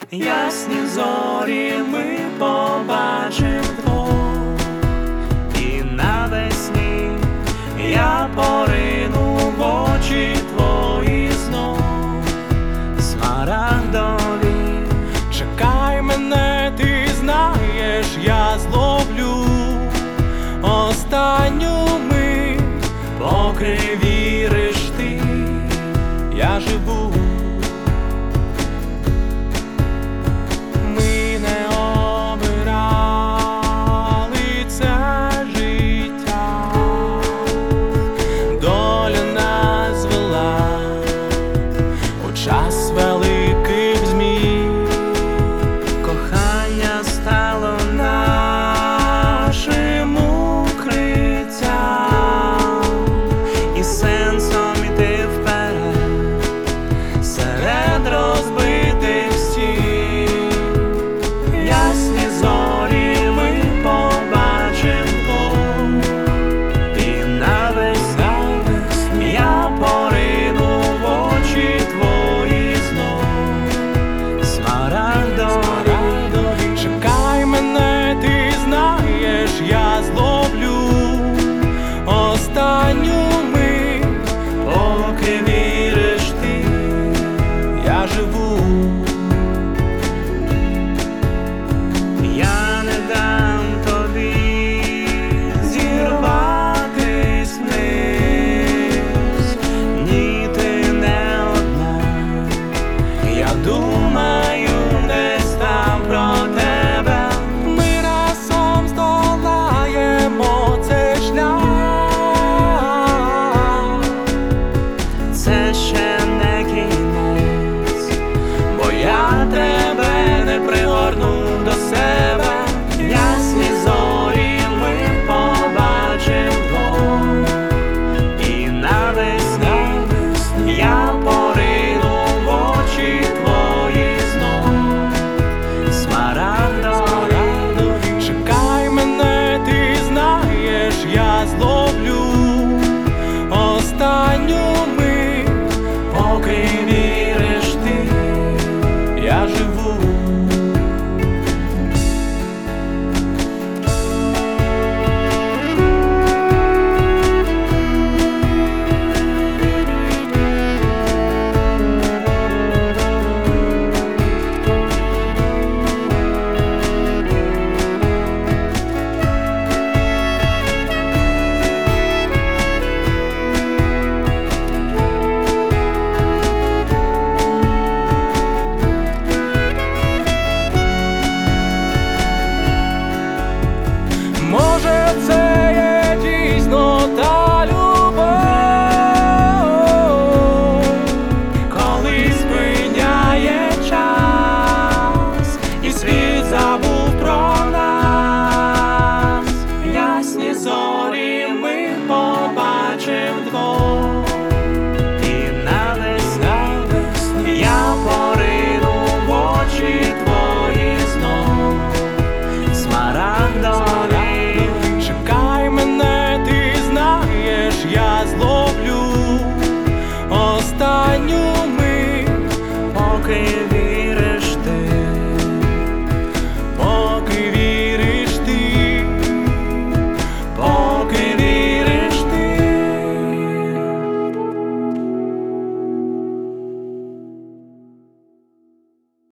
ясні зорі ми побачим двох, і навесні я порину в очі твої знов, смарагдові. Чекай мене, ти знаєш, я зловлю останню мить, Поки віриш ти, я живу. Ми не обирали це життя, доля нас вела у час великих змін. кохання стало нашим укриттям і сенсом іти вперед серед розбитих стін. Ясні зорі ми побачим двох, і навесні я порину в очі твої знов, смарагдові. Чекай мене, ти знаєш, я зловлю останню мить, Поки віриш ти, я живу. я не дам тобі зірватись вниз. Ні, ти не одна, я думаю десь там про тебе. Ми разом здолаємо цей шлях. Це ще не кінець, бо я тебе не пригорну до себе. Ясні зорі ми побачим двох, і навесні я порину в очі твої знов, смарагдові. Чекай мене, ти знаєш, я зловлю останню мить, Поки віриш ти, я живу.